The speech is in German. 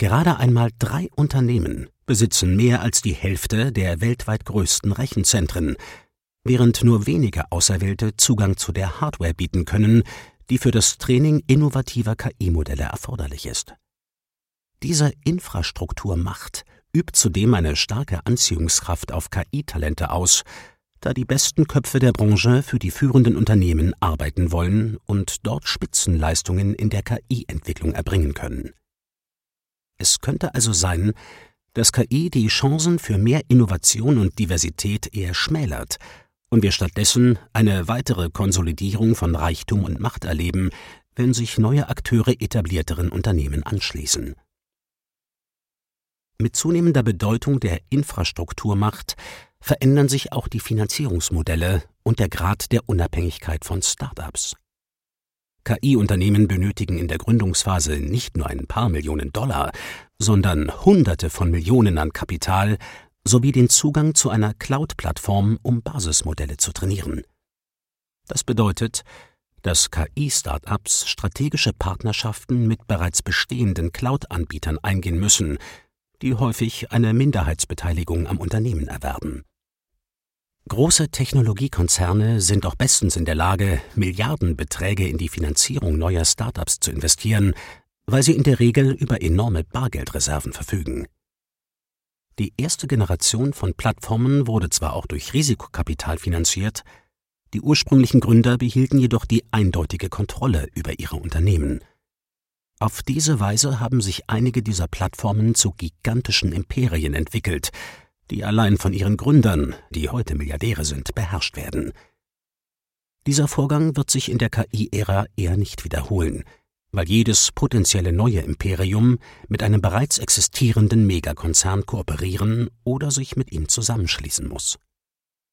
Gerade einmal 3 Unternehmen besitzen mehr als die Hälfte der weltweit größten Rechenzentren, während nur wenige Auserwählte Zugang zu der Hardware bieten können, die für das Training innovativer KI-Modelle erforderlich ist. Diese Infrastrukturmacht übt zudem eine starke Anziehungskraft auf KI-Talente aus, da die besten Köpfe der Branche für die führenden Unternehmen arbeiten wollen und dort Spitzenleistungen in der KI-Entwicklung erbringen können. Es könnte also sein, dass KI die Chancen für mehr Innovation und Diversität eher schmälert und wir stattdessen eine weitere Konsolidierung von Reichtum und Macht erleben, wenn sich neue Akteure etablierteren Unternehmen anschließen. Mit zunehmender Bedeutung der Infrastrukturmacht verändern sich auch die Finanzierungsmodelle und der Grad der Unabhängigkeit von Start-ups. KI-Unternehmen benötigen in der Gründungsphase nicht nur ein paar Millionen $, sondern Hunderte von Millionen an Kapital sowie den Zugang zu einer Cloud-Plattform, um Basismodelle zu trainieren. Das bedeutet, dass KI-Start-ups strategische Partnerschaften mit bereits bestehenden Cloud-Anbietern eingehen müssen, die häufig eine Minderheitsbeteiligung am Unternehmen erwerben. Große Technologiekonzerne sind auch bestens in der Lage, Milliardenbeträge in die Finanzierung neuer Start-ups zu investieren, weil sie in der Regel über enorme Bargeldreserven verfügen. Die erste Generation von Plattformen wurde zwar auch durch Risikokapital finanziert, die ursprünglichen Gründer behielten jedoch die eindeutige Kontrolle über ihre Unternehmen. Auf diese Weise haben sich einige dieser Plattformen zu gigantischen Imperien entwickelt, die allein von ihren Gründern, die heute Milliardäre sind, beherrscht werden. Dieser Vorgang wird sich in der KI-Ära eher nicht wiederholen, weil jedes potenzielle neue Imperium mit einem bereits existierenden Megakonzern kooperieren oder sich mit ihm zusammenschließen muss.